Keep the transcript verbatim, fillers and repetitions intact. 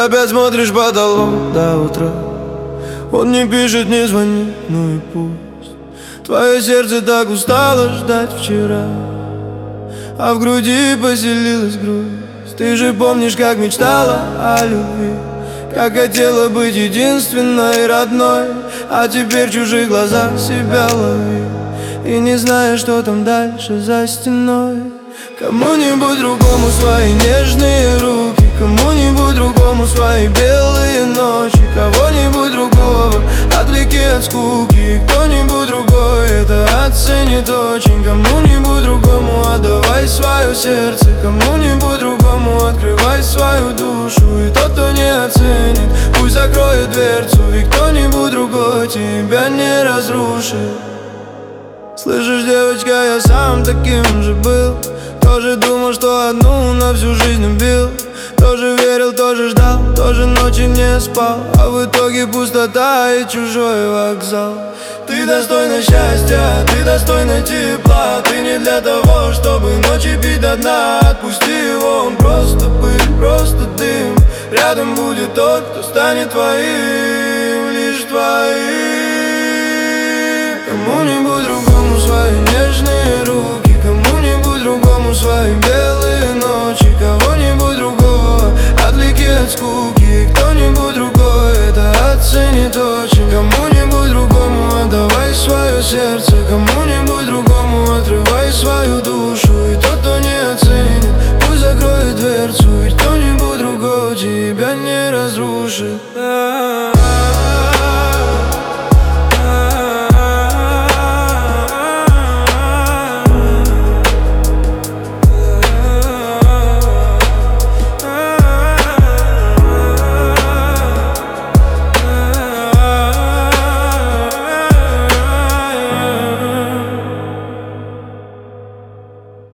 опять смотришь в потолок до утра. Он не пишет, не звонит, ну и пусть. Твое сердце так устало ждать вчера, а в груди поселилась грусть. Ты же помнишь, как мечтала о любви, как хотела быть единственной, родной, а теперь в чужих глазах себя лови и не зная, что там дальше за стеной. Кому-нибудь другому свои нежные руки, кому-нибудь другому свои белые ночи, кого-нибудь другого отвлеки от скуки, кто-нибудь другой это оценит очень. Кому-нибудь другому отдавай свое сердце, кому-нибудь другому открывай свою душу, и тот, кто не оценит, пусть закроет дверцу, ведь кто-нибудь другой тебя не разрушит. Слышишь, девочка, я сам таким же был, тоже думал, что одну на всю жизнь убил, тоже верил, тоже ждал, тоже ночи не спал, а в итоге пустота и чужой вокзал. Ты достойна счастья, ты достойна тепла, ты не для того, чтобы ночи пить до дна. Отпусти его, он просто пыль, просто дым. Рядом будет тот, кто станет твоим, лишь твоим.